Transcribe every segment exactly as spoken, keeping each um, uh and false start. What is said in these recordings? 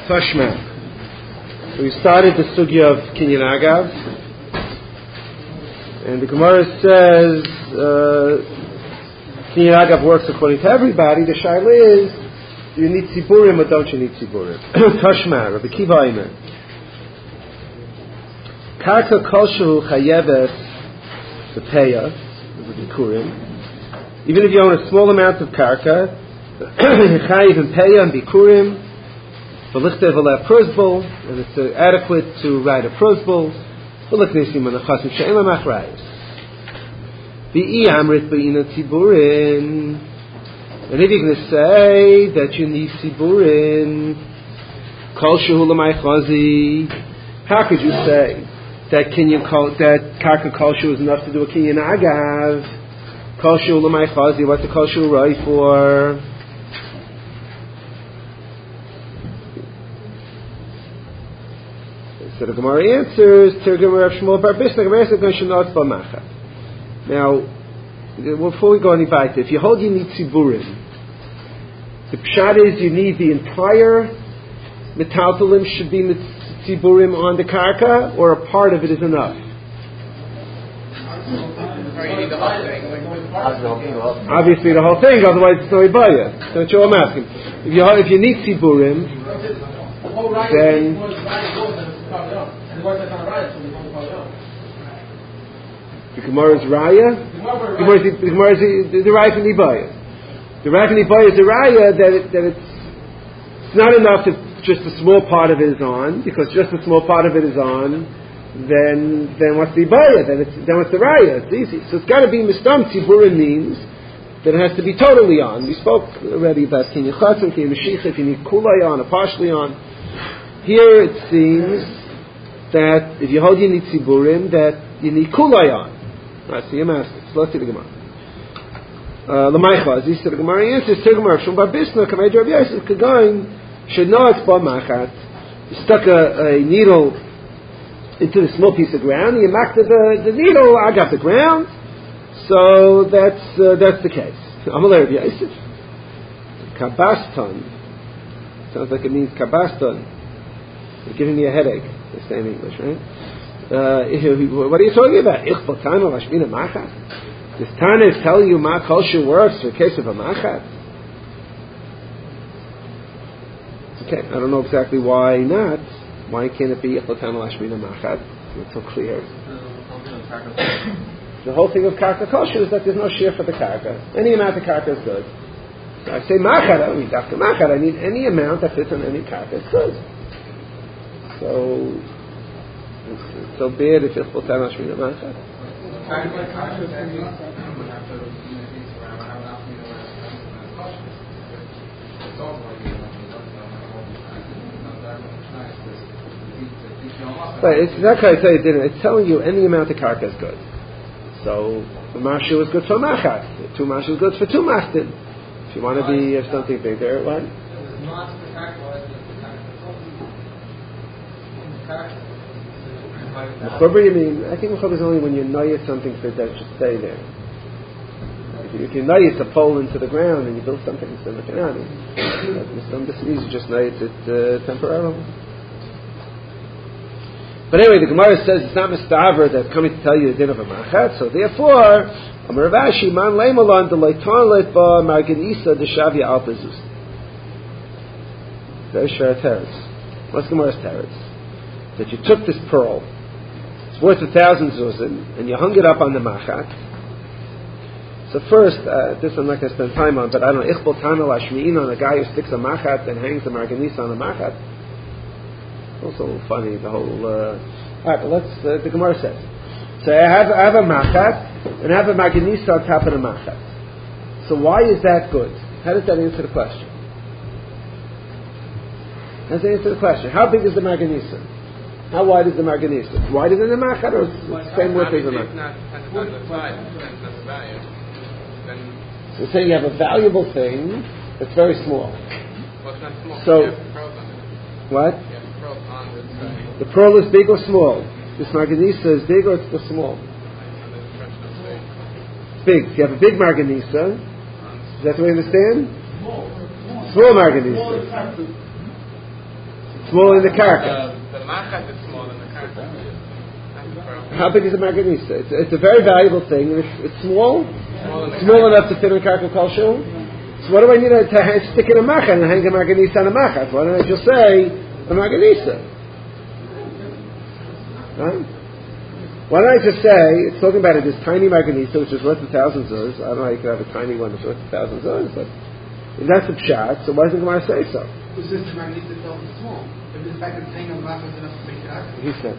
Tashma. We started the sugya of Kinyan Agav, and the Gemara says uh, Kinyan Agav works according to everybody. The shaila is, do you need tziburim or don't you need tziburim? Tashma, Rabbi Kiva Aimer. Karka kolshu chayeves bepeya, the bikurim. Even if you own a small amount of karka, chayiv and peya and bikurim. And it's uh, adequate to write a prosbol. And if you're going to say that you need siburin, how could you say that kinyan kol, that karka kolshu is enough to do a kinyan agav? Kolshu l'may chazi, what's the kolshu right for? So the Gemara answers, Tirgum Rav Shmuel Bar Bisna, Gemara says, Shenot B'machat. Now, before we go any further, if you hold you need tziburim, the pshat is you need the entire metaltalim should be tziburim on the karka, or a part of it is enough? Or you need the whole thing. Obviously the whole thing, otherwise it's no ibaya. That's what I'm asking. If you, if you need tziburim, then the Gemara's raya, the Gemara's the the raya from Ibaya. The raya from Ibaya is the raya that it, that it's, it's not enough that just a small part of it is on, because just a small part of it is on. Then then what's the Ibaya? Then it's then what's the raya? It's easy. So it's got to be mistam tziburim means that it has to be totally on. We spoke already about kinyan chatzim, kinyan meshicha. If you need kulay on or partially on, here it seems that if you hold you need tziburim, that you need kulay on. Right, so you're master. So let's see the Gemara. L'maycha, as he said, the Gemara answers, Tirgum Shum Bar Bisna, Kamei Rabbi Yosef, Kagain, should know it's B'machat. You stuck a, a needle into the small piece of ground, and you marked the, the needle, I got the ground, so that's uh, that's the case. Amalei Rabbi Yosef. Kabaston. Sounds like it means kabaston. You're giving me a headache. They say in English, right? Uh, what are you talking about? Does Tana tell you ma kosher works for a case of a machat? Okay, I don't know exactly why not. Why can't it be ichlotan lashmina machat? It's so clear. The whole thing of karka kosher is that there's no shear for the karka. Any amount of karka is good. So I say machat, I don't need after machat. I need any amount that fits on any karka. It's good. So it's so bad if it's Botan Hashmina Machat. But it's not going to tell you dinner. It's telling you any amount of karka is good. So the mashu is good for machat. Two mashu is good for two mashtin. If you want to be if something bigger, what? Mechuber, you mean? I think mechuber is only when you noyet something for that should stay there. If you, if you noyet a pole into the ground and you build something instead of the ground, some disease you just noyet it uh, temporarily. But anyway, the Gemara says it's not mistaver that's coming to tell you the din of a machat. So therefore, Amar Ravashi man leimalon delayton ba marganisa deshavia alpezus. Very sure teretz. What's Gemara's teretz? That you took this pearl, it's worth a thousand zuzim, and you hung it up on the machat. So first, uh, this I'm not going to spend time on, but I don't know, ichbol tana lashmi'in on a guy who sticks a machat and hangs a marganisa on a machat. Also funny, the whole... Uh, Alright, but let's, uh, the Gemara says. So I have, I have a machat, and I have a marganisa on top of the machat. So why is that good? How does that answer the question? How does that answer the question? How big is the marganisa? How wide is the marganisa? Wider than the machat, or the same width as the machat? So you're saying you have a valuable thing that's very small. Well, it's not small. So, what? The pearl is big or small? This marganisa is big or it's still small? Big. So you have a big marganisa. Is that the way you understand? Small marganisa. Smaller than the karka. The, the machat is smaller than the karka. How big is a marganisa? It's, it's a very valuable thing. It's, it's small, small enough to fit in a karka kol shul. So what do I need to, to hang, stick in a machat and hang a marganisa on a machat? Why don't I just say a marganisa? Right? Why don't I just say, it's talking about it, this tiny marganisa, which is worth a thousand zuz. I don't know how you could have a tiny one that's worth a thousand zuz, but if that's a pshat, so why doesn't the Gemara say so? Who says the marganisa itself is small? If the fact that it's hanging on the machat is enough to make it accurate. He said.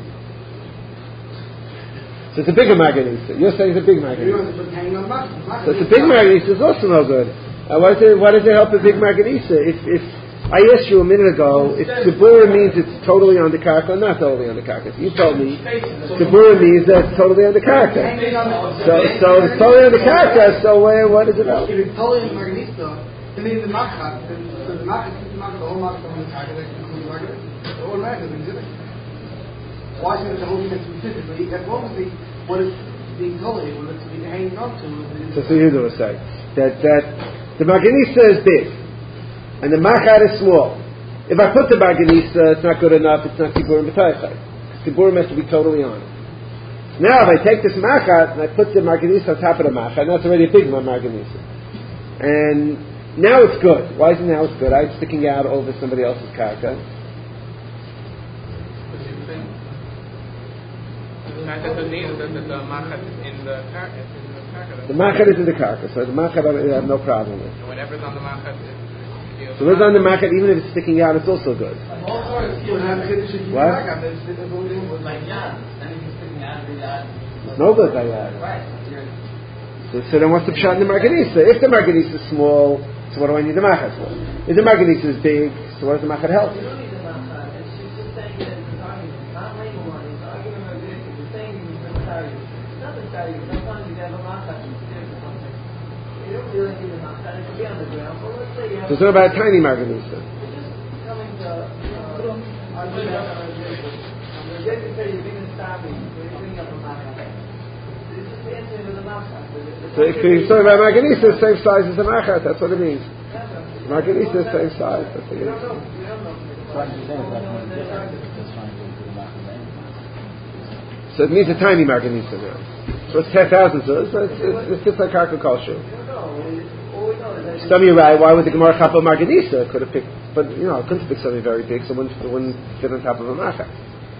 So it's a bigger marganisa. You're saying it's a big marganisa. So it's a big marganisa is also no good. Uh, why, does it, why does it help a big marganisa? If, if I asked you a minute ago if Tzibura means it's totally on the karka or not totally on the karka. So you told me Tzibura means that it's totally on the karka. So, so it's totally on the karka, so uh, what does it help? If it's totally on the marganisa, then maybe the machat, so the machat, the machat, the whole machat on the karka, that includes the marganisa. The whole machat is exhibit. Why should it hold it specifically? As long as the what is being told, what it's being hanging on to. So, so you do say that that the marganisa is big and the machat is small. If I put the marganisa, it's not good enough. It's not tiburim b'taychai. Tiburim has to be totally on it. Now, if I take this machat and I put the marganisa on top of the machat, now it's already a big marganisa, and now it's good. Why is it now it's good? I'm sticking out over somebody else's karka. That doesn't mean that the, the machat is in the karka. The machat is in the karka, so the machat I have no problem with. And whatever's on the machat is. So what's on the machat, even if it's sticking out, it's also good. What? It's no good, Dayad. So, so then what's the pshat in the marganisa? If the marganisa is small, so what do I need the machat for? If the marganisa is big, so what does the machat help? So it's not about a tiny marganisa. So if you're talking about marganisa, same size as the machat, that's what it means. Marganisa is same size. That's what it is. So it means a tiny marganisa now. So it's ten thousand zuz, so it's, it's, it fits like karka kol shul. Some of you right, why would the Gemara chapa marganisa? Could have picked, but you know, I couldn't pick something very big, so it wouldn't, it wouldn't fit on top of a machat.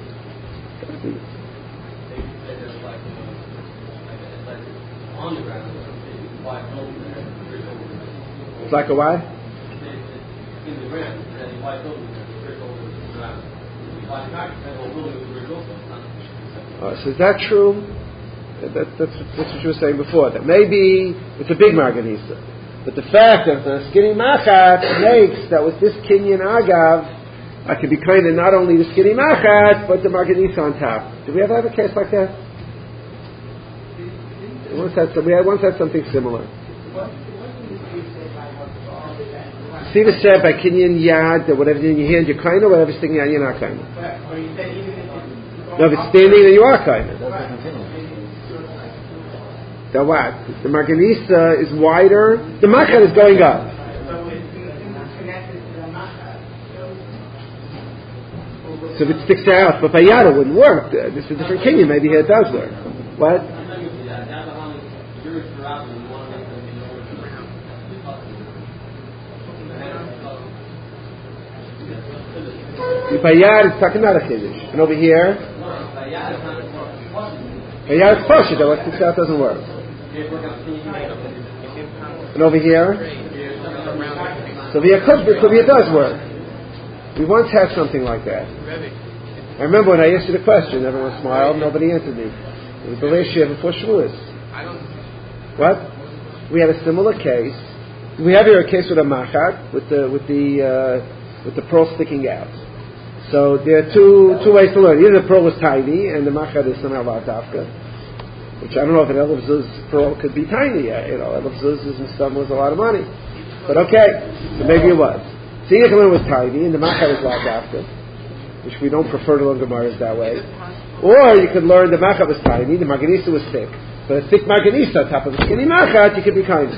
It's like a what? Oh, so is that true? That, that's, that's what you were saying before. That maybe it's a big marganisa, but the fact that the skinny machat makes that with this kinyan agav, I could be kind of not only the skinny machat but the marganisa on top. Do we ever have a case like that? We once had, some, we had once had something similar. See the said by kinyan yad that whatever's in your hand you're kind of, whatever's sticking out you're not kind of. No, if it's standing then you are kind of. The what? The marganisa is wider. The machat is going up. So if it sticks out, but by yad it wouldn't work. This is a different kinyan. Maybe here it does work. What? By yad it's talking about a chiddush, and over here, by yad it's poshet. That what sticks out doesn't work. And over here, so over here could be, so it does work. We once had something like that. I remember when I asked you the question, everyone smiled, nobody answered me. It was the last year before Shavuos. What? We had a similar case. We have here a case with a machat, with the with the uh, with the pearl sticking out. So there are two two ways to learn. Either the pearl was tiny and the machat is somehow latafka, which I don't know if an elef zuz pearl could be tiny. You know, elef zuz and stuff was a lot of money. But okay, so maybe it was. So Yechilin was tiny and the machat was latafka, which we don't prefer to learn Gemaras that way. Or you could learn the machat was tiny, the marganisa was thick. But a thick marganisa on top of a skinny machat, you could be kind.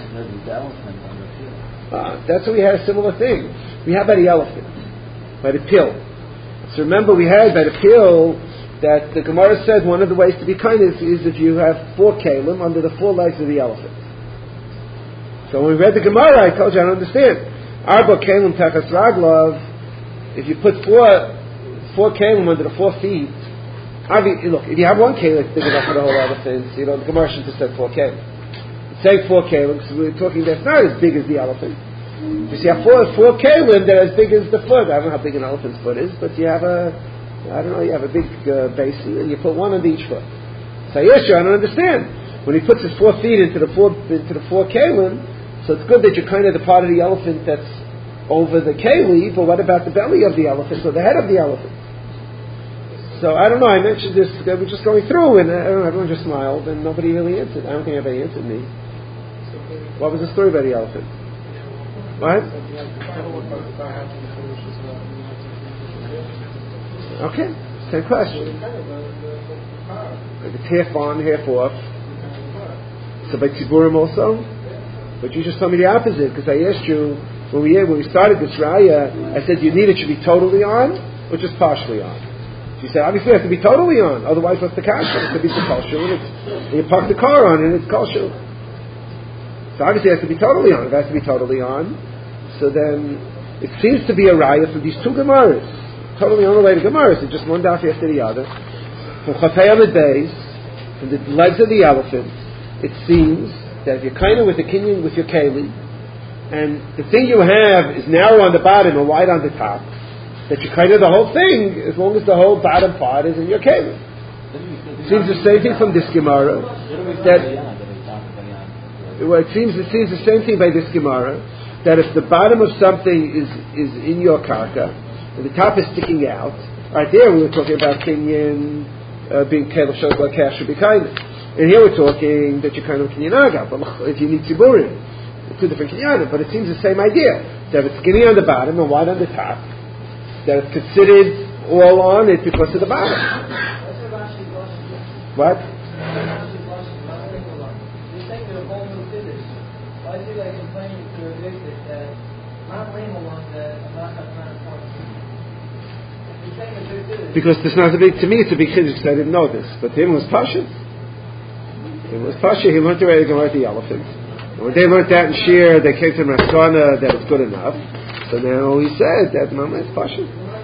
Uh, that's what we had a similar thing. We have by the elephant, by the pill. So remember, we had by the pill that the Gemara said one of the ways to be kind is, is if you have four kalim under the four legs of the elephant. So when we read the Gemara, I told you I don't understand. Arba kalim tachas raglav. If you put four four kalim under the four feet, look, if you have one kalim that's big enough for the whole elephant, you know the Gemara shouldn't have said four kalim. Say four kalim, so we're talking that's not as big as the elephant. Because you have four, four kalim that are as big as the foot. I don't know how big an elephant's foot is, but you have a, I don't know, you have a big uh, basin, and you put one under each foot. So yes, I don't understand. When he puts his four feet into the four, into the four kalim, so it's good that you're kind of the part of the elephant that's over the kali, but what about the belly of the elephant, or the head of the elephant? So I don't know, I mentioned this, we were just going through, and I don't know, everyone just smiled, and nobody really answered. I don't think anybody answered me. What was the story about the elephant? What? Okay, same question. Like it's half on, half off. So by Tziburim also? But you just told me the opposite, because I asked you, when we when we started this raya, I said you need it should be totally on, or just partially on? She said, obviously it has to be totally on, otherwise what's the kasha? It could be the kosher, and, and you park the car on, and it's kosher. So obviously it has to be totally on. If it has to be totally on, so then it seems to be a raya from these two Gemaras. Totally unrelated Gemaras. It's just one daf after the other. From Chafei Amid Beis, from the legs of the elephant, it seems that if you're kind of with the kinyan, with your keli, and the thing you have is narrow on the bottom and wide on the top, that you kind of the whole thing, as long as the whole bottom part is in your keli. Seems the same thing from this Gemara. That well, it seems it seems the same thing by this Gemara. That if the bottom of something is is in your karka and the top is sticking out, right there we were talking about kinyan uh, being keli shows like cash should be kind of. And here we're talking that you're kind of kinyan aga, but if you need tziburim, it's two different kinyanim. But it seems the same idea. That it's skinny on the bottom and wide on the top. That it's considered all on it because of the bottom. What? Because there's not a big, to me it's a big chiddush because I didn't know this. But him was Pasha. Him was Pasha, he learned already to go at the elephant. And when they learned that in Shir, they came to Maskana that it's good enough. So now he said that Mama is Pasha.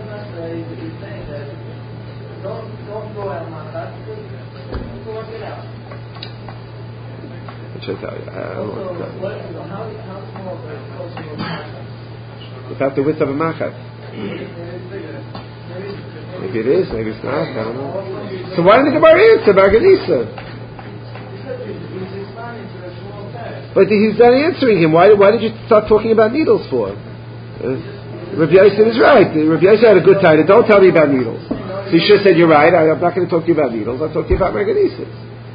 What should I tell you? I don't know what to tell you. Without the width of a machat. Maybe it is, maybe it's not, I don't know. So why didn't the Gemara answer Marganisa? But he's not answering him. Why, why did you start talking about needles for? Uh, Rabbi Yosef is right. Rabbi Yosef had a good title. Don't tell me about needles. So you should have said, you're right, I'm not going to talk to you about needles, I'll talk to you about Marganisa.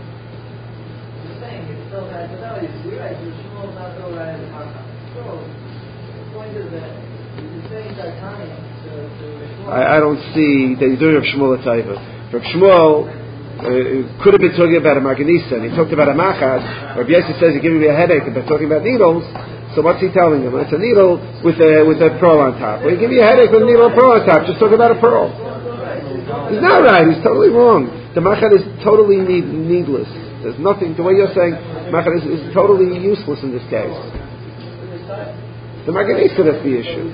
I, I don't see that he's doing Rav Shmuel a taiva. Rav Shmuel uh, could have been talking about a marganisa, and he talked about a machas. Rav Yosef says he's giving me a headache about talking about needles. So what's he telling him? It's a needle with a with a pearl on top. Well, he give you a headache with a needle and pearl on top. Just talk about a pearl. He's not right. He's totally wrong. The machat is totally need, needless. There's nothing. The way you're saying machat is, is totally useless in this case. The marganisa, that's the issue.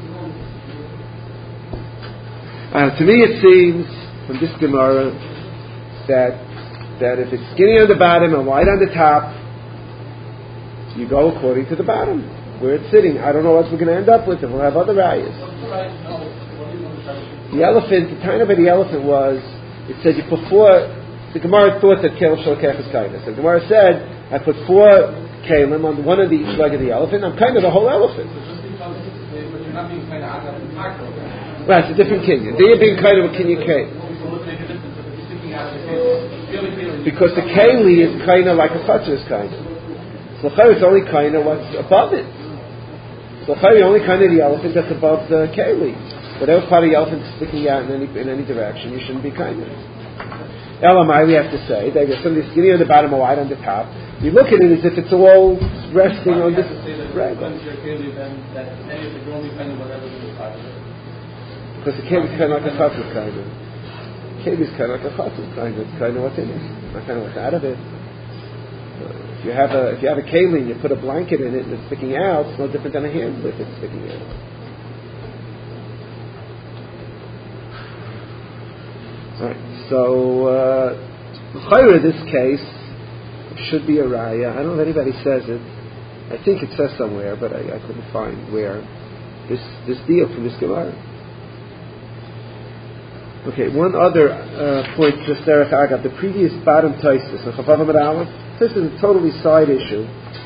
Uh, to me it seems, from this Gemara, that that if it's skinny on the bottom and wide on the top, you go according to the bottom, where it's sitting. I don't know what we're going to end up with, and we'll have other rayas. The elephant, the time of the elephant was, it said you put four, the Gemara thought that Kelim Shalakech is kindness. The Gemara said, I put four Kelim on one of the each leg of the elephant, I'm kind of the whole elephant. Right, it's a different kinyan. Then you're being kind of a kinyan K. Because the Kali is kind of like a Fatzer's kind of. So it's only kind of what's above it. So the only kind of the elephant that's above the Kali. Whatever part of the elephant is sticking out in any in any direction, you shouldn't be kind of. Elamai, we have to say, that if somebody's skinny on the bottom or wide on the top, you look at it as if it's all resting on this. Right. Because the cave is kind of like a chatzis kind of. Cave is kind of like a chatzis kind of. It's kind of what's in it, not kind of what's out of it. Uh, if you have a if you have a keli and you put a blanket in it and it's sticking out, it's no different than a hand if it's sticking out. Right. So, uh, in this case, it should be a raya. I don't know if anybody says it. I think it says somewhere, but I, I couldn't find where this this deal from this Gemara. Okay, one other uh, point, just Derech Agav, the previous bottom Taisus, this is a totally side issue.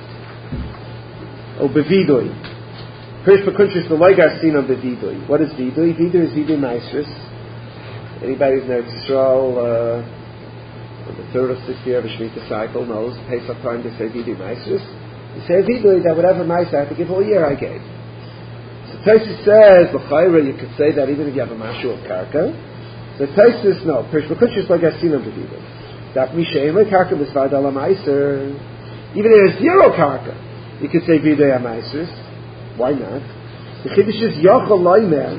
Oh, bevidui. Pirish B'kuntrus the Loigar seen on bevidui. What is vidui? Vidui is vidui maestris. Anybody who's in Israel, uh, on the third or sixth year of a Shemitah cycle knows Pesach time they say vidui maestris. You say vidui that whatever maestris I have to give all year I gave. So Taisus says, L'chayra, you could say that even if you have a mashu of karka. So Taisus, no. Pirish B'kuntrus like I've seen on bevidui. That mishein like karka b'svad ala meiser. Even if there's zero karka, you could say vidui amaestris. Why not? The chiddush is yachol loimer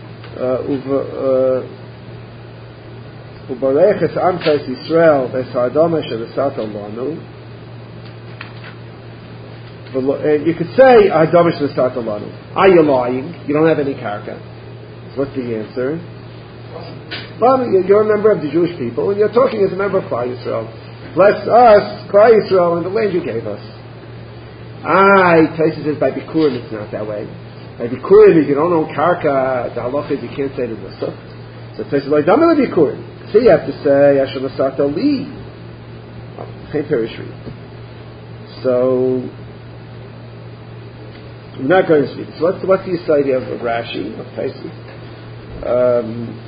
uva ubareches amchas Yisrael v'sardama she'v'sato lanu. You could say hardama she'v'sato lanu. Are you lying? You don't have any karka. What's the answer? Well, you're a member of the Jewish people, and you're talking as a member of Klal Yisrael. Bless us, Klal Yisrael, and the land you gave us. Ah, Taisus says by Bikurim it's not that way. By Bikurim, if you don't own karka, the halacha is you can't say the nusach. So Taisus says, like, Damila Bikurim. So you have to say, Asher Nasato Li. Same parishri. So, I'm not going to speak. So what's, what's the idea of, of Rashi, of Taisus? Um,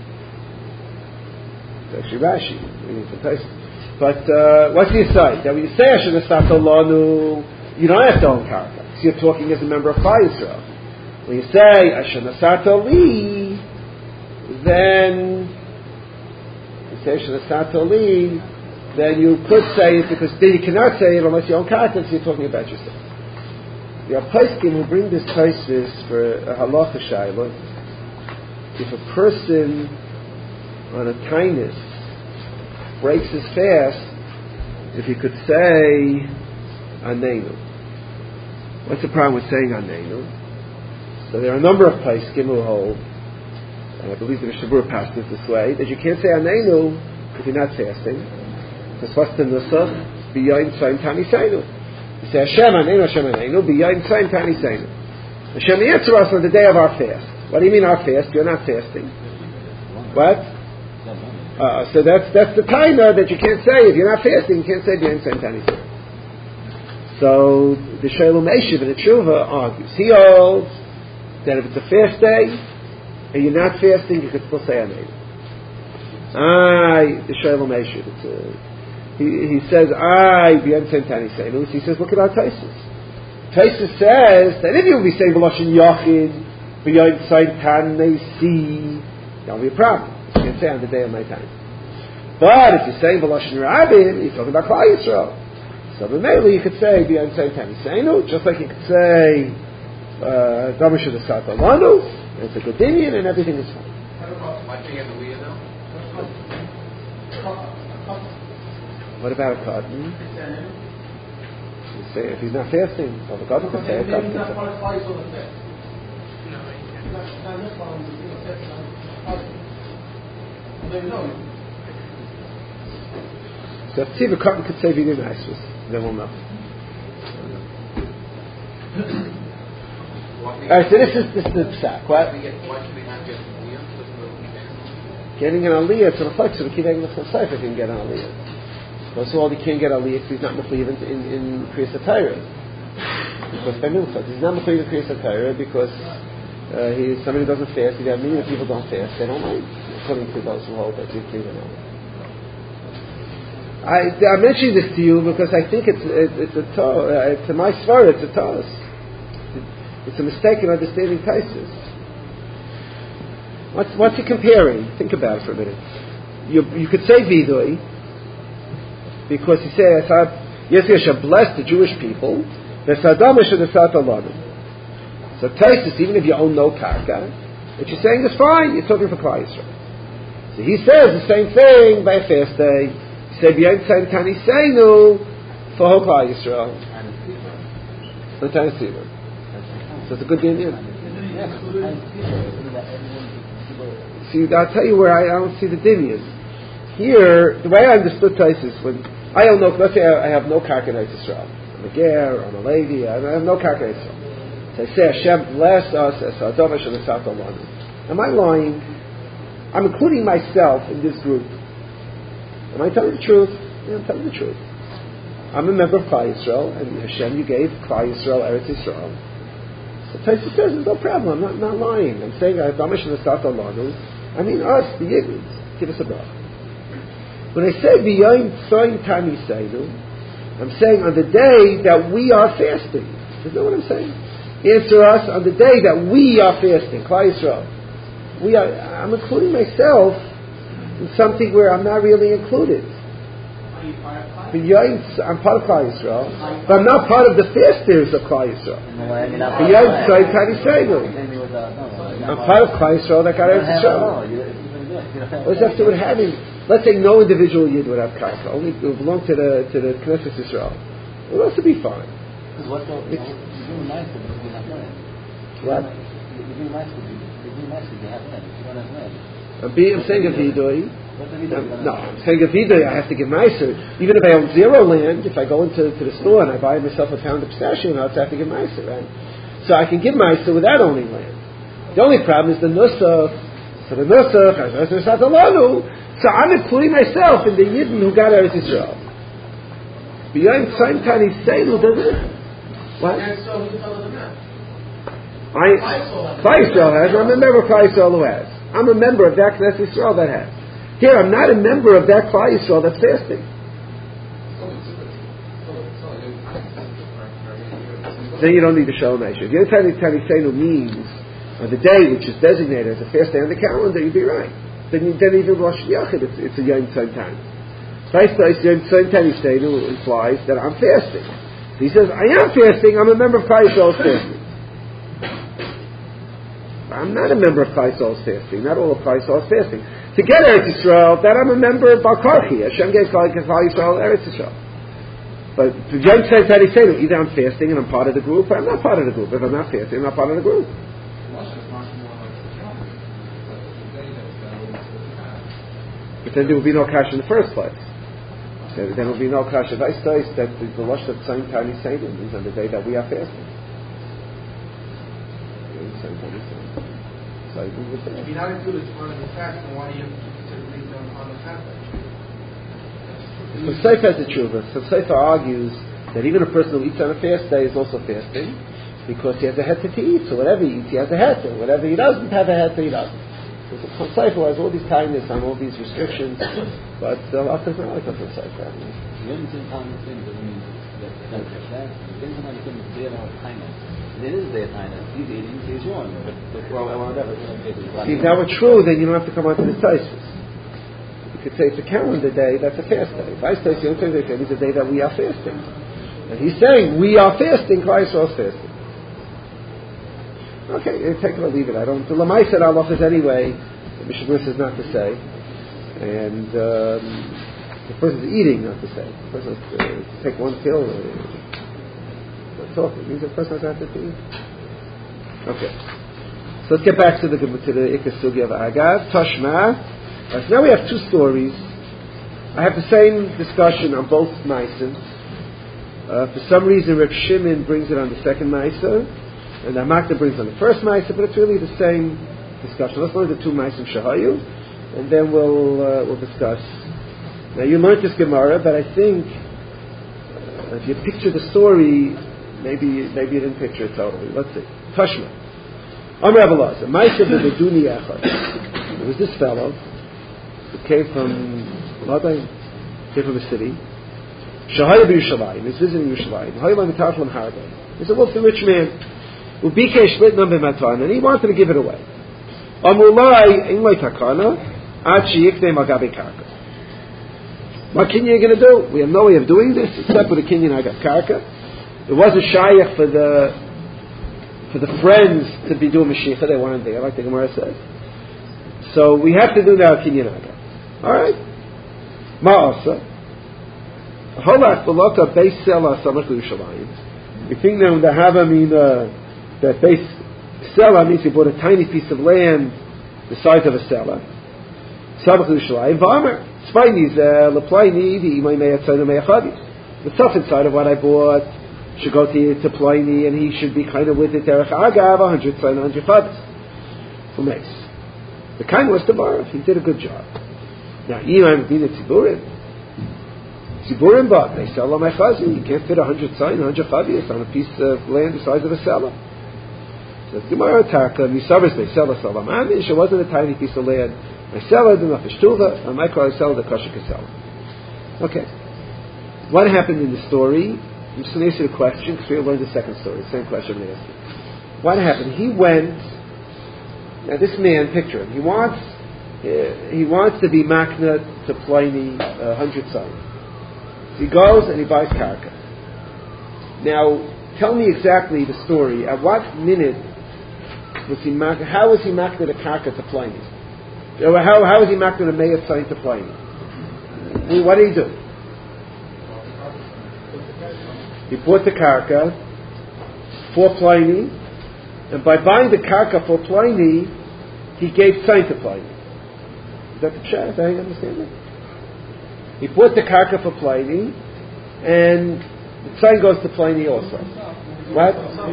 it's actually Rashi, reading from Taisus. But uh, what's the aside? That when you say Asher Nasato Lanu, you don't have to own karka. So you're talking as a member of Klal Yisrael. When you say Asher Nasato Li, then you say Asher Nasato Li, then you could say it because then you cannot say it unless you own karka. So you're talking about yourself. The Apaiskim will bring this Taisus for a halacha shayla. If a person on a tainus breaks his fast, if he could say Anenu. What's the problem with saying Anenu? So there are a number of Paiskim who hold, and I believe the Mishnah Berurah passed it this way, that you can't say Anenu if you're not fasting. Because what's the nusach? B'yayim tzayim tani seinu. You say Hashem Anenu, Hashem Anenu, b'yayim tzayim tani seinu. Hashem answer us on the day of our fast. What do you mean our fast? You're not fasting. What? Uh, so that's that's the taina that you can't say. If you're not fasting, you can't say b'yayim tzayim tani seinu. So the Shalom Eshiv and the Tshuva argues. He holds that if it's a fast day and you're not fasting, you can still say Amen. I the Shalom Eshiv. He he says I b'yayim tzayim tani seinu. He says look at our Taisus. Taisus says that if you will be saying b'lashon yachid b'yayim tzayim tani si, that'll be a problem. You can't say on the day of my time. But if you're saying b'lashon rabim, you're talking about Klal Yisrael. So the mainly you could say b'yayim tzayim tani seinu, just like you could say Dama Shedasata Lanu, and it's a good Indian, and everything is fine. What about a cotton? You say if he's not fasting, well, the cotton could say a cotton could say. So if Tiva Cotton could say Vidin Isis, then we'll know. Alright, so this is this is the psak. What? Getting an aliyah, it's a reflection of Kiveg L'Chosayf if you can get an aliyah. First of all, he can't get an aliyah if he's not mechuyev in, in, in Kriyas HaTorah. Because by Milchot, he's not mechuyev in Kriyas HaTorah because uh, he's somebody who doesn't fast. If you have millions of people don't fast, they don't mind, according to those who hold that you can get an I, I'm mentioning this to you because I think it's it, it's a to, uh, to my svara, it's a tos. It's a mistake in understanding Taisus. What's what's he comparing? Think about it for a minute. You you could say vidui because he says yes, you shall bless the Jewish people. So Taisus, even if you own no karka, What you're saying is fine. You're talking for Klal Yisrael. So he says the same thing by a fast day. He said, B'yom Tzayim Taniseinu for whole Klal Yisrael. For Tanisiva. So it's a good Indian. See, I'll tell you where I, I don't see the Dinyan. Here, the way I understood Taisus, when I don't know, let's say I, I have no karka in Israel. I'm a ger, I'm a lady, I have no karka in Israel. So I say, Hashem bless us as Adama Shemesat Olanu. Am I lying? I'm including myself in this group. Am I telling the truth? Yeah, I'm telling the truth. I'm a member of Klal Yisrael, and Hashem, you gave Klal Yisrael Eretz Yisrael. So Taisus says, there's no problem, I'm not, not lying. I'm saying, Adama Shemesat Olanu. I mean us, the Yiddish. Give us a bracha. When I say B'yom Tzayim Taniseinu, I'm saying on the day that we are fasting. You know what I'm saying? Answer us on the day that we are fasting. Klal Yisrael. We are. I'm including myself in something where I'm not really included. B'yom, I'm part of Klal Yisrael, but I'm not part of the fasters of Klal Yisrael. B'yom Tzayim Taniseinu. I'm part of Klal Yisrael that got Eretz Yisrael. What does that have to do with having? Let's say no individual Yid would have karka, only it would belong to the to the Knesset Yisrael. It would also be fine. What? You're doing nice to be not land. What? You're doing nice to be you're doing nice to be have land. You don't have land. I'm, be, I'm saying a vidui. No, I'm saying a vidui. I have to give meiser. Even if I own zero land, if I go into to the store and I buy myself a pound of pistachio nuts, I have to give meiser, right? So I can give meiser without owning land. The only problem is the nusach. So the nusach has Eretz Yisrael. So I'm including myself in the Yidden who got Eretz Yisrael. B'yom Tzayim Taniseinu doesn't it? What? I Klal Yisrael has. I'm a member of Klal Yisrael who has. I'm a member of that Knesset Yisrael that has. Here, I'm not a member of that Klal Yisrael that's fasting. Then you don't need to show a measure. B'yom Tzayim Taniseinu means on the day which is designated as a fast day on the calendar, you'd be right. Then, then even Rosh Yachid, it's, it's a Yom Tzayim time. First place, Yom Tzayim Taniseinu implies that I'm fasting. So he says, I am fasting, I'm a member of Klal Yisrael's fasting. I'm not a member of Klal Yisrael's fasting, not all of Klal Yisrael's fasting. To get Eretz Yisrael, that I'm a member of Bar Karchi. Hashem gave Klal Yisrael Eretz Yisrael. But to Yom Tzayim Taniseinu, either I'm fasting and I'm part of the group, or I'm not part of the group. If I'm not fasting, I'm not part of the group. But then there will be no kash in the first place. Then there will be no kash of ice that the Rosh of Tzayim Taniseinu means on the day that we are fasting. So I agree with that. If you're not included as part of the fast, then why do you typically don't on the fast? So Seif has the tshuva. So Seif argues that even a person who eats on a fast day is also fasting because he has a heter to eat. So whatever he eats, he has a heter. Whatever he doesn't have a heter, he doesn't. So the Sefer has all these kindness and all these restrictions, but the Allah does not like the Sefer. It is their kindness. He's eating, he's wrong. See, if that were true, then you don't have to come on to the Sefer. You could say it's a calendar day, that's a fast day. If I say it's a day that we are fasting. And he's saying, we are fasting, Klal Yisrael is fasting. Okay, take it or leave it. I don't. The Lamai said Allah is anyway. The Mishnah says not to say, and um, the person is eating not to say. The person has to, to take one pill. Uh, that's all. It means the person has to eat. Okay, so let's get back to the to the Ikar Sugya of Agav Tashma. Right, so now we have two stories. I have the same discussion on both Meisim. Uh, for some reason, Reb Shimon brings it on the second Meisim. And the Makta brings on the first Ma'aseh, but it's really the same discussion. Let's learn the two Ma'asim Shahayu, and then we'll uh, we'll discuss. Now you learned this Gemara, but I think uh, if you picture the story, maybe maybe you didn't picture it totally. Let's see. Tashma. Amar Abelazar. Ma'aseh b'Beduni Echad. There was this fellow who came from Madain, came from a city. Shahayu b'Yushalayim. He's visiting Yerushalayim. Ha'ilam Mitachlam Harbe. He's a wealthy rich man. Ubikesh lit number matan, and he wanted to give it away. Amulai in like takana, achi yikne magabe karka. What kinyan going to do? We have no way of doing this except with a kinyan I got karka. It was a shayach for the for the friends to be doing Mashiach. They weren't there, like the Gemara says. So we have to do now Kinyan Aga. Alright? Ma'asa. Holach Balaka Beis Sela Samach Yerushalayim. We think now the Hava mean uh, that Beis Sela means he bought a tiny piece of land the size of a Sela. Samach Yerushalayim. V'amer. Spainis Leplaini V'imay Me'atzayna Me'achadis. The stuff inside of what I bought should go to, to Pliny, and he should be kind of with it. Derech Agav, a hundred tzayna, a hundred chadis. Umeis. The kind was to borrow. He did a good job. Now, Yimam Medina Tziburim. Tziburim bought. They sell on my chazi. You can't fit a hundred tzayna, a hundred chadis on a piece of land the size of a seller. So Gemara Taka, Misavers may sell a seller. Mamish, it wasn't a tiny piece of land. I sell it, enough ishtuva, and I call I sell the kosher kasela. Okay. What happened in the story? I'm just going to ask you the question because we'll learn the second story. The same question I'm going to ask you. What happened? He went. Now this man, picture him. He wants. Uh, he wants to be makna to Pliny a hundred signs. So he goes and he buys karka. Now, tell me exactly the story. At what minute was he makna? How was he makna the karka to Pliny? How how was he makna the mayat sign to Pliny? What did he do? He bought the karka for Pliny, and by buying the karka for Pliny, he gave sign to Pliny. Is that the pshat? How you understand that? He bought the karka for Pliny, and the sign goes to Pliny also. What?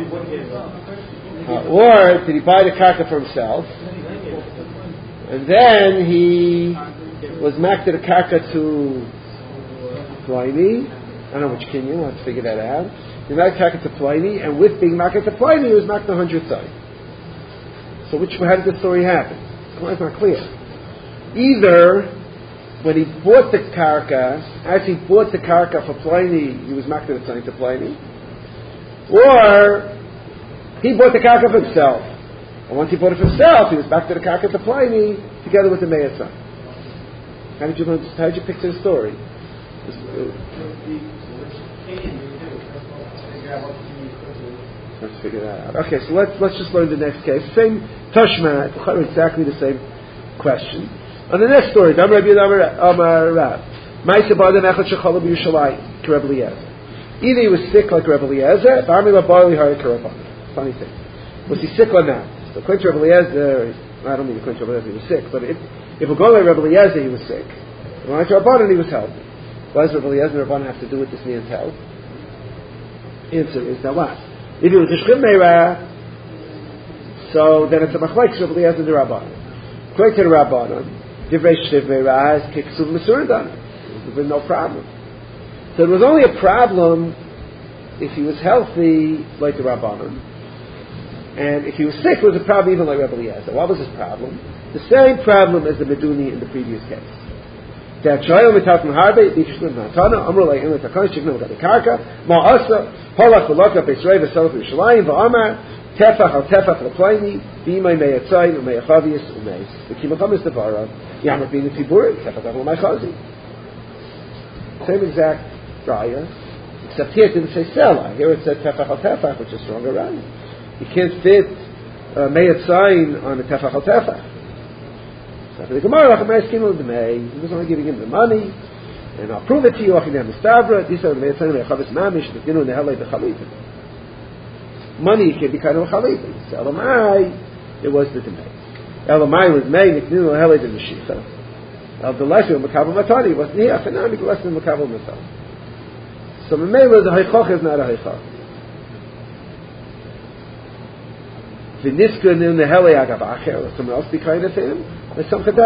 Uh, or did he buy the karka for himself, and then he was maked the karka to Pliny? I don't know which kinyan, we'll have to figure that out. He marked Karka to Pliny, and with being marked to Pliny, he was marked a hundred times. So which, how did the story happen? It's not clear. Either, when he bought the Karka, as he bought the Karka for Pliny, he was marked to Pliny, or he bought the Karka for himself. And once he bought it for himself, he was back to the Karka to Pliny, together with the Meir son. How did you, how did you picture the story? Let's figure that out. Okay, so let's let's just learn the next case. Same Tashma, exactly the same question. On the next story, Either he was sick like Rebbe Eliezer, funny thing. Was he sick or not? So according to Rebbe Eliezer, I don't mean according to Rebbe Eliezer he was sick, but if if we're going by Rebbe Eliezer he was sick. According to Rabbanan he was healthy. What does Rebbe Eliezer and Rabbanan have to do with this man's health? Answer is now what? If it was a Shchim Meirah, so then it's a Machlekes Rebbe Eliezer and the Rabbanan. According to the Rabbanan, Divrei Shchim Meirah is Kiksuv Mesurdan. There's been no problem. So it was only a problem if he was healthy, like the Rabbanan, and if he was sick, it was a problem even like Rebbe Eliezer. What was his problem? The same problem as the Meduni in the previous case. That Shoyel Mitat Maharbe, Dikshlim Natana, Amr Lai Inlet Hakon, Shignu Gadi Karka, Ma'asa, Holach V'Laka B'Yisrael V'Selach V'Yishalayim, V'Amar, Tefach Al Tefach L'Playni, B'Imay Me'yatzayim, U'Me'yachavius, U'Meis. The Kimacham is the Vara, Yamar B'Inu Tiburim, Tefach Al L'Maychazi. Same exact raya, except here it didn't say Sela. Here it said Tefach Al Tefach, which is stronger raya. You can't fit uh, Me'yatzayim on the Tefach Al Tefach. So the Gemara, he was only giving him the money, and I'll prove it to you. These are the money can be kind of a chalitza. So Elamai, it was the Demei. Elamai was May, Nikninu Helei the Mashiach. Of the lesson of Makabal Matani, it wasn't here. Chanami, the lesson of Makabal Matani. So Mamela, the Haichach is not a Haichach. V'niska in the Helei Agav Acher, or someone else be kind of him. He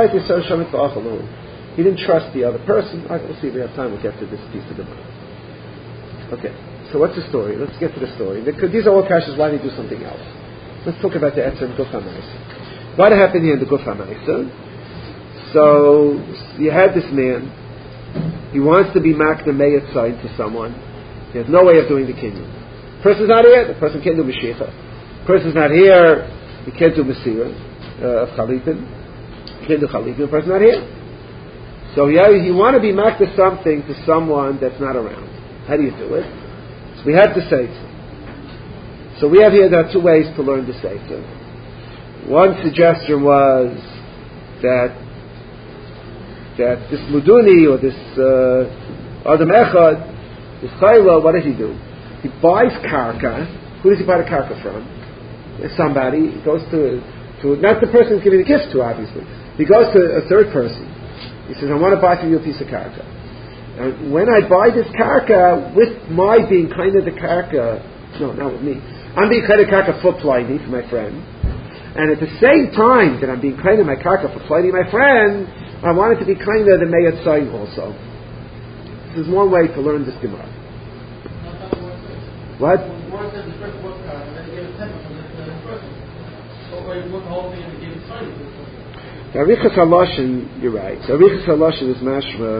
didn't trust the other person. All right, we'll see if we have time. We'll get to this piece of the money. Okay, so what's the story? Let's get to the story. Because these are all caches. Why did he do something else? Let's talk about the Etzer and Guf HaMaisa. What happened here in the Guf HaMaisa? So you had this man. He wants to be Makna Meyat sign to someone. He has no way of doing the kinyan. The person's not here. The person can't do Mashiach. The person's not here. He can't do Masirah uh, of Chalitin. He can't do Chalitin. The person's not here. So yeah, you want to be Makna something to someone that's not around. How do you do it? So we have to say. So we have here there are two ways to learn the Sefer. One suggestion was that that this Muduni or this uh, Adam Echad, this Chayla, what does he do? He buys karka. Who does he buy the karka from? Somebody. He goes to, to not the person he's giving the gift to, obviously. He goes to a third person. He says, I want to buy from you a piece of karka. And when I buy this karka, with my being kind of the karka, no, not with me, I'm being kind of karka for Pliny, for my friend. And at the same time that I'm being kind of my karka for Pliny, my friend, I want it to be kind of the Meyat Sayin also. This is one way to learn this Gemara. What? The Arichas HaLashon, you're right. The Arichas HaLashon is mashma.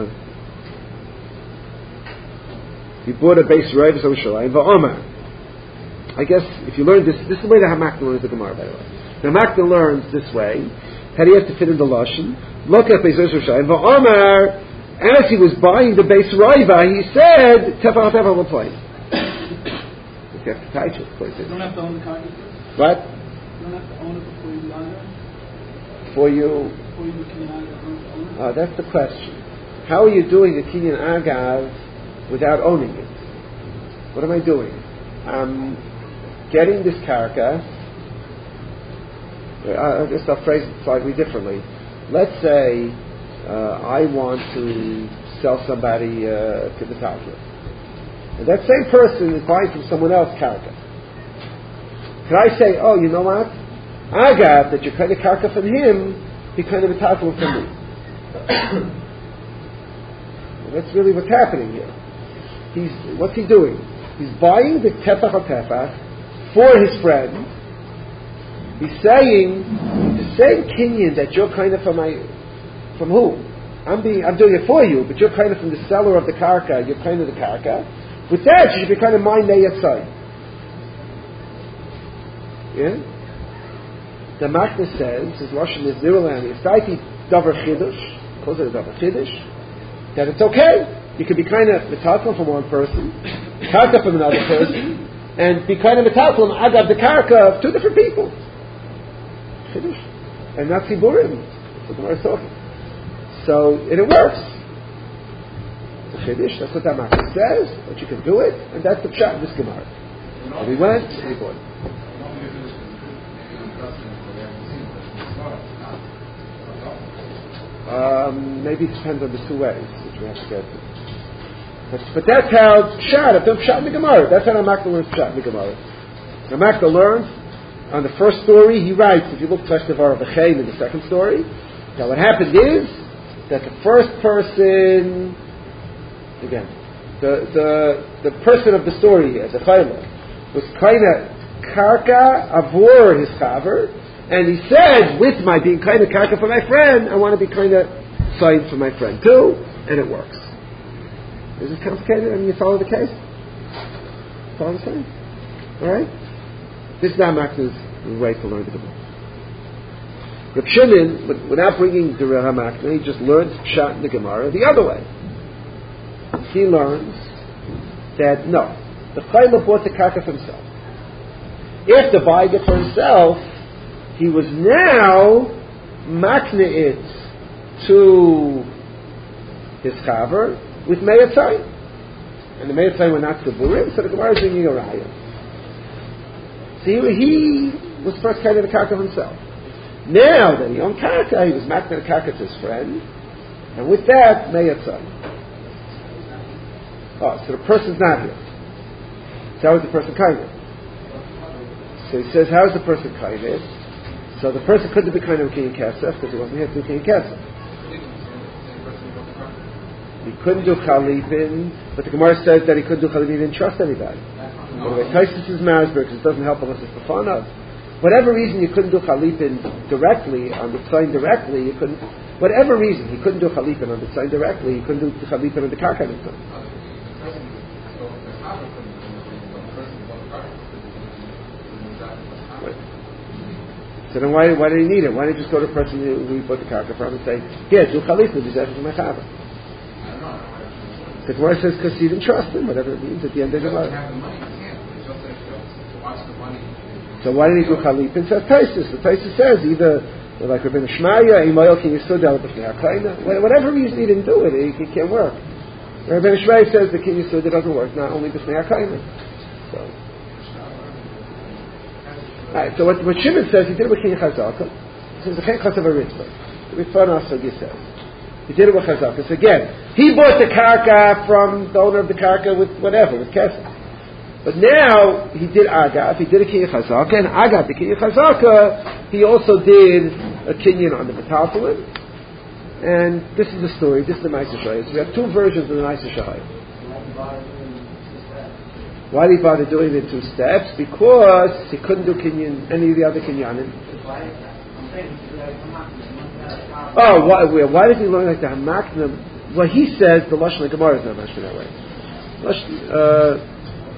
He bought a base right of Yerushalayim. Va'omar. I guess if you learn this, this is the way the Hamakna learns the Gemara, by the way. The Hamakna learns this way. How do you have to fit in the Lashon? Look at base right of Yerushalayim. Va'omar. As he was buying the base Raiva, he said, Tefach Tefach will play. You have to touch it. You don't have to own the car. What? You don't have to own it before you buy it. For you. Before you can own it. Uh, that's the question. How are you doing the Kinyan Agav without owning it? What am I doing? I'm getting this karka. I guess I'll phrase it slightly differently. Let's say uh, I want to sell somebody uh, to the Talmud. And that same person is buying from someone else karka. Can I say, oh, you know what? Agav, that you're kind of karka from him, be kind of a talmud from me. Well, that's really what's happening here. He's, what's he doing? He's buying the tefach al tefach for his friend. He's saying the same kinyan that you're kind of from my, from who? I'm being, I'm doing it for you, but you're kind of from the seller of the karka. You're kind of the karka. With that, you should be kind of my neyatzai. Yeah. The Makna says his Lashon is Nirulani. It's Taiti Davar Chiddush. Calls it a Davar Chiddush. That it's okay. You can be kind of metathlon from one person, karka from another person, and be kind of metathlon agav the karka of two different people. Chiddush. And not Siburim. That's what the Gemara is talking. So, and it works. The Chiddush, that's what that Makna says, but you can do it, and that's the pshat of this Gemara. And we went, and we bought it. Um, maybe it depends on the two ways, which we have to get to. But, but that's how Pshat, I've done Pshat in the Gemara. That's how Ramakna learns Pshat in the Gemara. Ramakna learns, on the first story, he writes, if you look at Teshtavar V'chein in the second story, now what happened is, that the first person, again, the the, the person of the story here, the Chayla, was kind of karka avor his chaver, and he said, with my being kind of karka for my friend, I want to be kind of signed for my friend too, and it works. Is this complicated? I mean, you follow the case? Follow the same? Alright? This is not Makna's way to learn the Gemara. Reb Shimon, without bringing the Ramakna, he just learns Pshat in the Gemara the other way. He learns that, no, the Chayla bought the karka for himself. After buying it for himself, he was now makna it to his chaver with meyatzayim, and the meyatzayim were not siburim, so the Gemara is bringing a raya. See, he was first kind of the karka himself. Now that he owned karka, he was makna the karka to his friend, and with that meyatzayim. Oh, so the person's not here. So how is the person kind of? So he says, how is the person kind of? So the person couldn't be kind of King Kesef because he wasn't here to do King Kesef. He couldn't do Chalipin, but the Gemara says that he couldn't do Chalipin, he didn't trust anybody. Anyway, Taisus is Marisburg because it doesn't help unless it's the fun of. Whatever reason you couldn't do Chalipin directly, on the sign directly, you couldn't, whatever reason he couldn't do Chalipin on the sign directly, he couldn't do Chalipin on the Karka. So then why why did he need it? Why didn't he just go to the person who he bought the karka from and say, yeah, do chalitza, do that for my chaver? The Gemara says because he didn't trust him, whatever it means at the end of the month. So why did he do Chalipin? Says Taisus. The Taisus says either like Rabbeinu Shmaya, Imoyel Kin Yisud El B'Fnei HaKaina. Whatever reason he didn't do it, it, it can't work. Rabbeinu Shmaya says the Kin Yisud doesn't work, not only B'Fnei HaKaina. So, alright. So what, what Shimon says, he did it with Kin Chazaka. He says the Chen Chasav Aritzvah. The Rifan Asagi says he did it with Chazaka. So again, he bought the karka from the owner of the karka with whatever, with Kesef. But now he did Agav, he did a Kinyan Chazaka, and Agav, the Kinyan Chazaka, he also did a Kinyan on the Metaltalin. And this is the story, this is the Ma'aser Shayis. So we have two versions of the Ma'aser Shayis. Why did he bother doing it in two steps? Because he couldn't do Kinyan, any of the other Kinyanim. Oh, why, why did he learn like the Hamakna? Well, he says the Lashon Gemara is not much that way. Lashon, uh,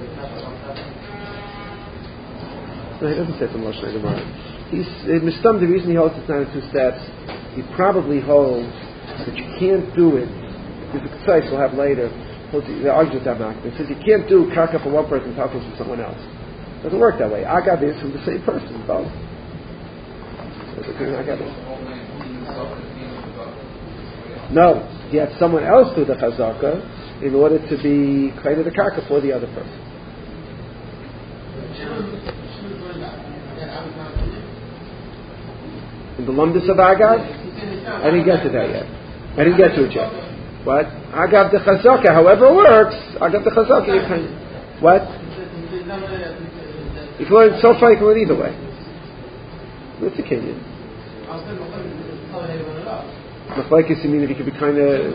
No, he doesn't say from Lashon Gemara. He's Mistam. The reason he holds it's not in two steps, he probably holds that you can't do it. There's a Ksais we'll have later. They argue with that. It says you can't do karka for one person, talking for someone else. It doesn't work that way. Agav is from the same person, both. No, he had someone else do the chazaka in order to be kind of the karka for the other person. In the Lumdus of Agav? I didn't get to that yet. I didn't get to it yet. What? Agav the Chazaka, however it works, Agav the Chazaka, you can... What? You can learn, so far you can learn either way. What's the Kenyan? Machlaikis, you mean if you could be kind of...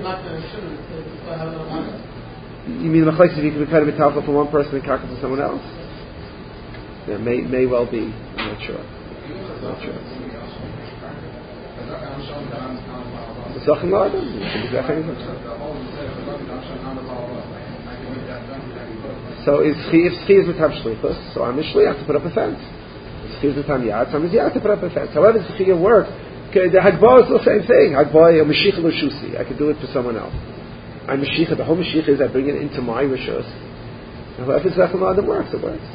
You mean Machlaikis if you could be kind of metalfa for one person and karka for someone else? Yeah, may may well be. I'm not sure. I'm not sure. So is if Ski is with Shlichus, so I'm a Shliach to put up a fence. If Ski is with Yad, so I'm a Yad to put up a fence. However, the Ski work, the Hagbah is the same thing. Hagbah, a Mashiach L'Shusi. I could do it for someone else. I'm Mashiach, the whole Mashiach is I bring it into my Rishus. However, it's Zachem Adam works, it works.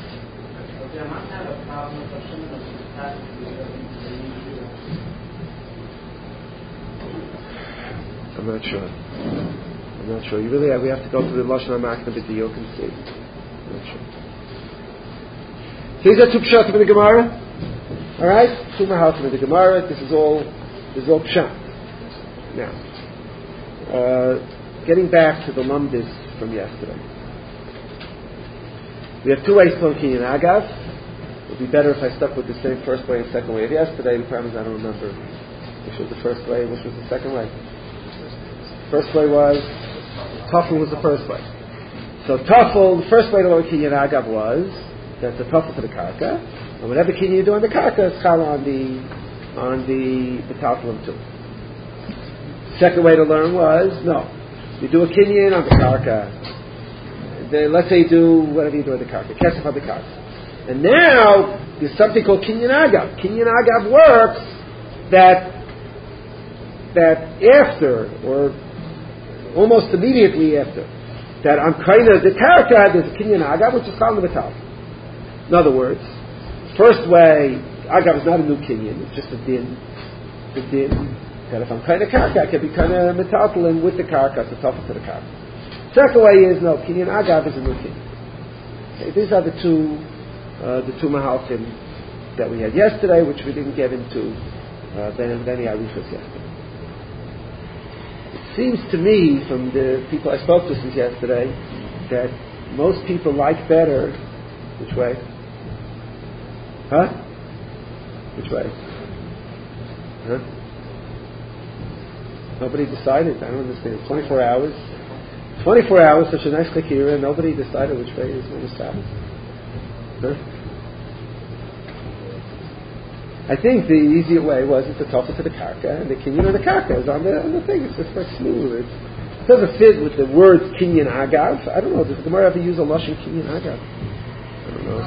I'm not sure. I'm not sure. You really have, we have to go through the Lashon HaMakna B'Diyok and see. I'm not sure. So these are two pshatim in the Gemara. All right, two mahalchim in the Gemara. This is all. This is all pshat. Now, uh, getting back to the lumdis from yesterday. We have two ways to learn Kinyan Agav. It would be better if I stuck with the same first way and second way of yesterday. The problem is I don't remember which was the first way and which was the second way. First way was Tafel was the first way. So Tafel, the first way to learn Kinyan Agav was that the Tafel to the Karka, and whatever Kinyan you do on the Karka is Chal on the on the the Tafel too. Second way to learn was no, you do a Kinyan on the Karka. The, let's say you do whatever you do on the Karka, Kesef on the Karka, and now there's something called Kinyan Agav. Kinyan Agav works that that after or almost immediately after that I'm kind of the Karka, there's a Kinyan Agav which is called the Metal. In other words, first way Agav is not a new Kinyan, it's just a din, the din that if I'm kind of Karka I can be kind of metaltalin with the Karka to top to the Karka. Second way is no, Kinyan Agav is a new Kinyan. Okay, these are the two uh, the two mahalchim that we had yesterday, which we didn't get into uh, then any arifas yesterday. It seems to me from the people I spoke to since yesterday that most people like better which way? Huh? Which way? Huh? Nobody decided. I don't understand. twenty-four hours. twenty-four hours, such a nice Chakira, and nobody decided which way is going to start. Huh? I think the easier way was it's the Tafel to the Karka, and the Kinyan of the Karka is on the, on the thing. It's just like smooth. It, it doesn't fit with the words Kinyan Agav. I don't know. Does the Gemara ever use a Lashon Kinyan Agav? I don't know.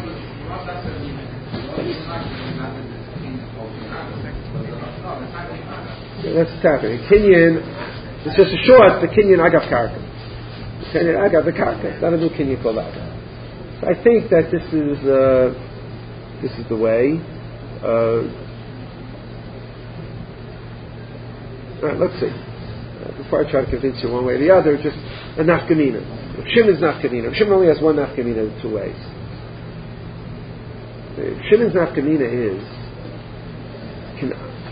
Yeah, that's what's happening. Kinyan, it's just a short, the Kinyan Agav Karka. The Kinyan Agav the Karka. It's not a new Kinyan called Agav. So I think that this is uh, This is the way. Uh, all right, let's see. Uh, before I try to convince you one way or the other, just a nafkamina. If Shimon's nafkamina, if Shimon only has one nafkamina in two ways. If Shimon's nafkamina is, can,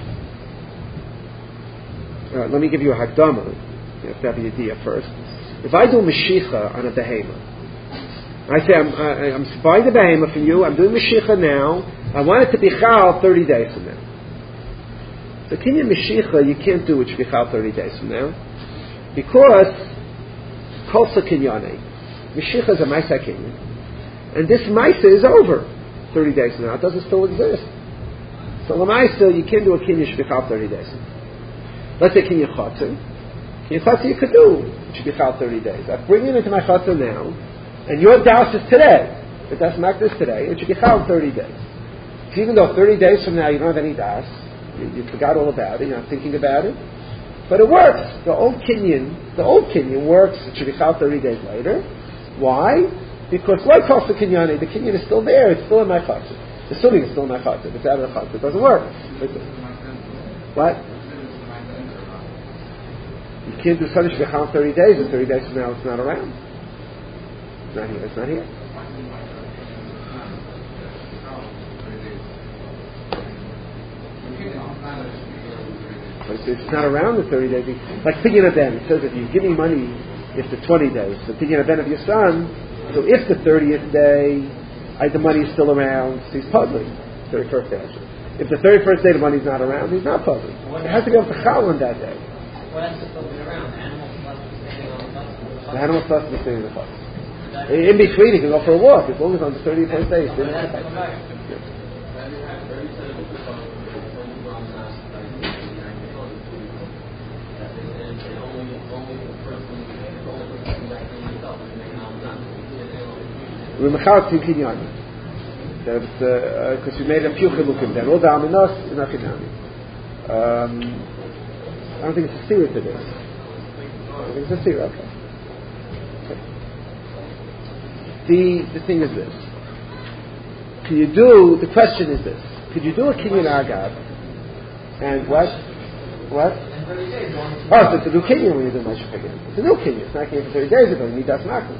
uh, let me give you a hakdama. You have to have the idea first. If I do Mashicha on a behema, I say, I'm, I, I'm buying the behema from you, I'm doing Mashicha now, I want it to be chal thirty days from now. So Kinyan Mashicha, you can't do it to be chal thirty days from now, because Kolsa Kinyane, Mashicha is a Maisa Kinyan, and this Maisa is over thirty days from now, it doesn't still exist. So Lamaisa, you can't do a Kinyan to be chal thirty days. Let's say Kinyan Chotzin. Kinyan Chotzin you could do, it should be chal thirty days. I bring it into my Chotzin now, and your das is today. The das mak is today. It should be chal thirty days. So even though thirty days from now you don't have any das, you, you forgot all about it, you're not thinking about it, but it works. The old kinyan, the old kinyan works. It should be chal thirty days later. Why? Because what costs the kinyan? The kinyan is still there. It's still in my chatzah. Assuming it's still in my chatzah. If it's out of the chatzah, it doesn't work. What? You can't do something should be chal thirty days, and thirty days from now it's not around. It's not here. It's not here. But it's not around the thirty days. Like Pidyon Ben, it says if you give me money, it's the twenty days. The Pidyon Ben of your son, so if the thirtieth day, I, the money is still around, so he's puzzling. thirty-first day, actually. If the thirty-first day the money's not around, he's not puzzling. It has to go to Chal on that day. What else is still around? Animals must be standing on the bus. The animals must be standing on the bus. In between, he can go for a walk as long as on the thirty-first day he's standing on the bus. We're mechal to kinyan. Because we made a few chilukim there. All the aminos is not kinyan. I don't think it's a secret to this. I think it's a secret. Okay. okay. The the thing is this. Can you do? The question is this. Could you do a kinyan agad? And what? What? Oh, so it's a new kinyan when you do Mashach again. It's a new kinyan. It's not kinyan for thirty days ago. You need das makul.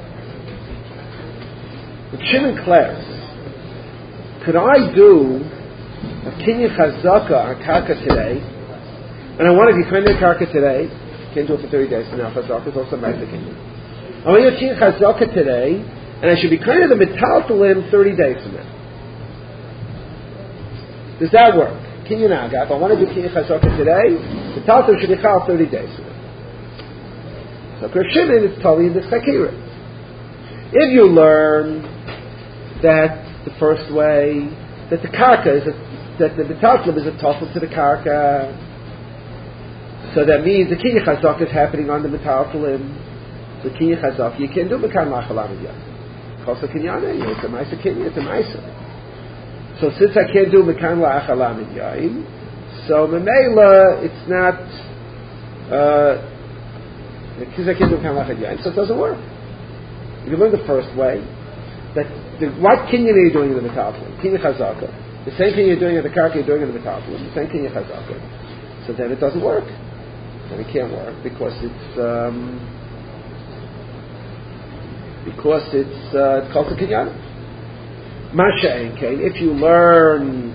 With Shimon class, could I do a kinyan chazaka on karka today? And I want to be kind of karka today. Can't do it for thirty days. So now chazaka is also nice kinyan. I want to do kinyan chazaka today, and I should be kind of the metaltalim thirty days from now. Does that work? Kinyan aga. If I want to do kinyan chazaka today, the metaltalim should be chal thirty days from now. So Rav Shimon is telling you this chakira. If you learn that the first way, that the karka is a, that the metaltalim is a tofel to the karka, so that means the kinyan chazak is happening on the metaltalim. The kinyan chazak you can do mekan lachalam yad. Kosa kinyana, it's a ma'isa kinyan, it's a ma'isa. So since I can't do mekan lachalam yad, so memela it's not because uh, I can't do mekan lachalam yad, so it doesn't work. If you learn the first way, that the, what kinyan are you doing in the metaltalim? Kinyan chazaka. The same thing you're doing in the karka, you're doing in the metaltalim. The same kinyan chazaka. So then it doesn't work. And it can't work because it's um, because it's uh, it's called the kinyan. Masha enkein. If you learn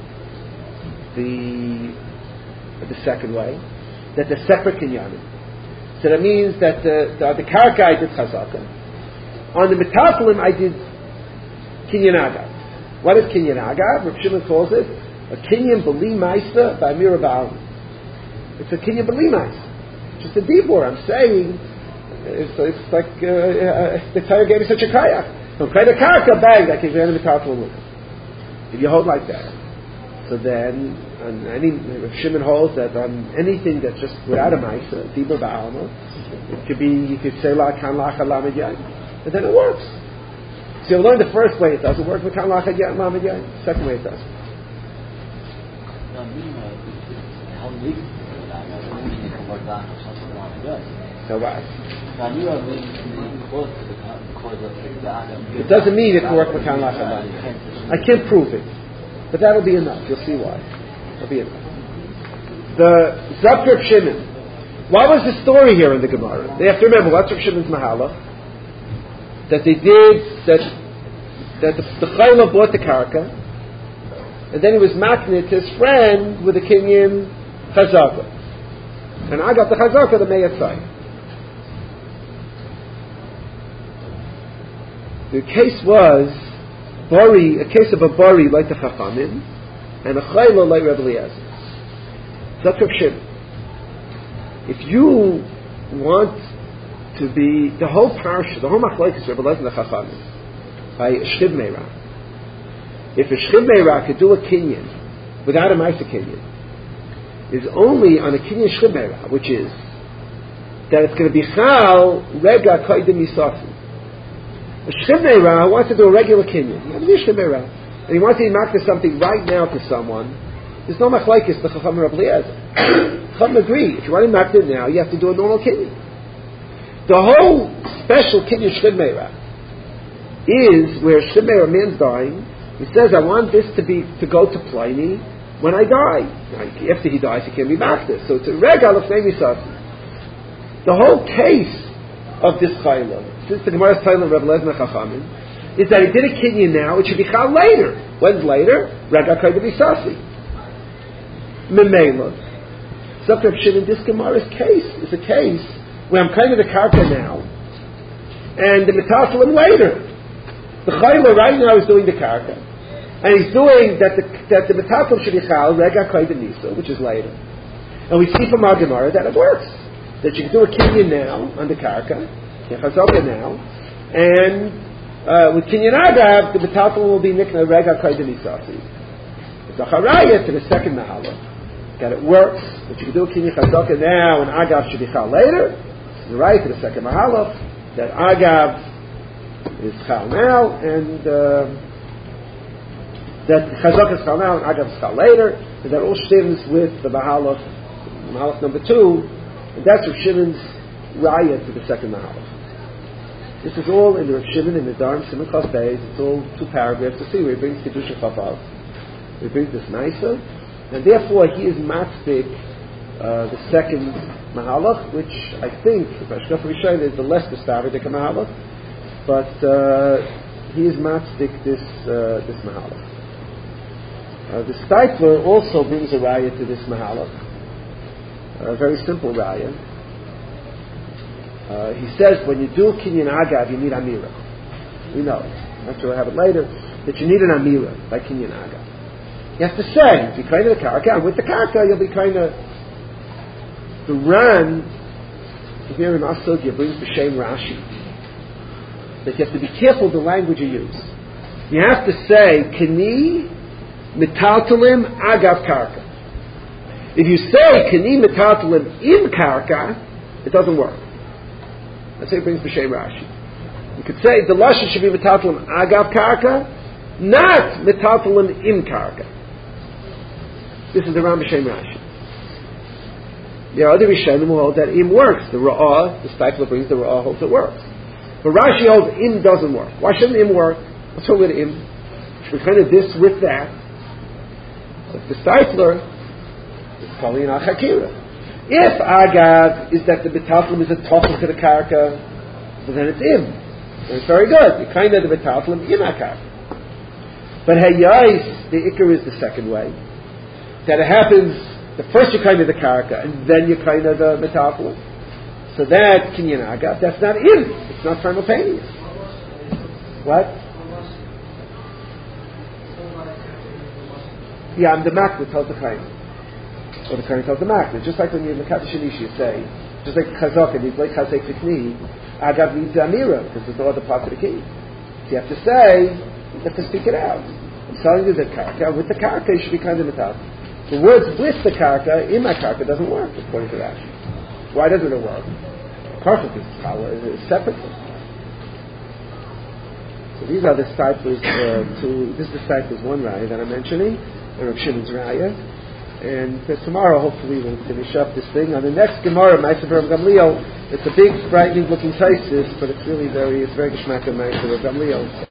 the the second way, that the separate kinyan. So that means that the the, the karka I did chazaka. On the metaltalim, I did kinyan agad. What is kinyan agad? Rav Shimon calls it a kinyan b'li ma'isa by mira ba'al. It's a kinyan b'li ma'isa. Just a dibur. I'm saying it's, it's like uh, uh, the Torah gave me such a kayak. From kind of karka bag that can be on the metaltalim with it. If you hold like that, so then on any Rav Shimon holds that on anything that's just without a ma'isa, dibur ba'al, it could be you could say la kan lacha lamed yad. But then it works. So you learn the first way it doesn't work. The second way it does. So what? It doesn't mean it can work with I can't prove it. But that'll be enough. You'll see why. That'll be enough. The Zakrib Shimon. What was the story here in the Gemara? They have to remember what's Rav Shimon's mahalach. That they did, that that the, the Chayla bought the karka, and then he was maknit his friend with the kinyan chazaka. And I got the chazaka, the meyatzai. The case was bari, a case of a bari like the Chachamim, and a Chayla like Rebbe Eliezer. Zakrib Shimon. If you want to be the whole parsha, the whole machlokes Rebbe Eliezer and the Chachamim, by Shchiv Meirah. If a Shchiv Meirah could do a kinyan without a Maisa kinyan, is only on a kinyan Shchiv Meirah, which is that it's going to be chal rega koydem yisafi. A Shchiv Meirah wants to do a regular kinyan. He has a Shchiv Meirah, and he wants to enact something right now to someone. There's no machlokes the Chacham Rebbe Eliezer. Chacham agree. If you want to enact it now, you have to do a normal kinyan. The whole special kinyan Shchiv Meirah is where Shimei, a man's dying, he says, I want this to be to go to Pliny when I die. Now, after he dies, he can't be back this. So it's a regal of Nemi Sasi. The whole case of this Chayla, since the Gemara's Chayla of Rebbe Eliezer Chachamim, is that he did a kinyan now, it should be chal later. When's later? Regal Koydem Sasi. Memela. Zakrib Shimon, this Gemara's case is a case where I'm kind of the karka now, and the metasalim later. The Chayla right now is doing the karka, and he's doing that the that the metasalim should be chal rega koydem nisa, which is later. And we see from our Gemara that it works. That you can do a kinyan now on the karka, chazaka now, and uh, with kinyan agav, the metasalim will be nikna rega koydem nisa. It's a charaya to the second mahala. That it works, that you can do a kinyan chazaka now, and agav should be chal later. It's the right to the second mahala, that agav is chal now, and uh, that chazaka is chal now, and agav is chal later, and that all stems with the mahalach, mahalach number two, and that's Rav Shimon's raya to the second mahalach. This is all in the Rav Shimon in the Dharm Simon Chaf Beis. It's all two paragraphs to see where he brings Kedusha Chafav. He brings this Naisa, and therefore he is matzdik uh, the second mahalach, which I think, if Ashkaf Rishon is the less distavidik mahalach, but uh, he is matzdik this uh, this mahalach. Uh, the Steipler also brings a raya to this mahalach, a very simple raya. Uh, he says when you do kinyan agav, you need amira. We know. I'm not sure I have it later, that you need an amira by kinyan agav. You have to say, if you're kind of the karka, and with the karka, you'll be kind of the Ran here in Asogya brings B'Shem Rashi that you have to be careful of the language you use. You have to say Kani Metaltalim Agav Karka. If you say Kani Metaltalim in Karka, it doesn't work. That's how it brings B'Shem Rashi. You could say the Lashon should be Metaltalim Agav Karka, not Metaltalim in Karka. This is the Ram B'Shem Rashi. There are other Rishonim who hold that im works. The Ra'ah, the Steipler brings the Ra'ah holds it works. But Rashi holds im doesn't work. Why shouldn't im work? What's wrong with im? Should we kind of this with that? But the Steipler is calling an Achakira. If Agav is that the B'Taflim is a toffel to the Karka, well then it's im. And it's very good. You kind of the B'Taflim in a Karka. But Hayais, the Iker is the second way. That it happens, the first you kind of the karaka, and then you kind of the metaphor. So that kinyan agav, that's not in. It's not simultaneous. What? Yeah, I'm the makna tells the kain, or the kain tells the makna. Just like when you're in the Kaddish Shenish, you say, just like chazaka needs like chazek tikni, agav needs amira because there's no other part of the key. So you have to say, you have to speak it out. I'm telling you the karaka. With the karaka, you should be kind of metaphor. The words with the karka, in my karka, doesn't work, according to Rashi. Why doesn't it work? Perfect is separately. So these are the Steiplers, uh, two, this is the Steiplers one raya that I'm mentioning, and Rav Shimon's raya. And uh, tomorrow, hopefully, we'll finish up this thing. On the next Gemara, Ma'aser Rav Gamliel, it's a big, frightening looking thesis, but it's really very, it's very geschmack of Ma'aser Rav Gamliel.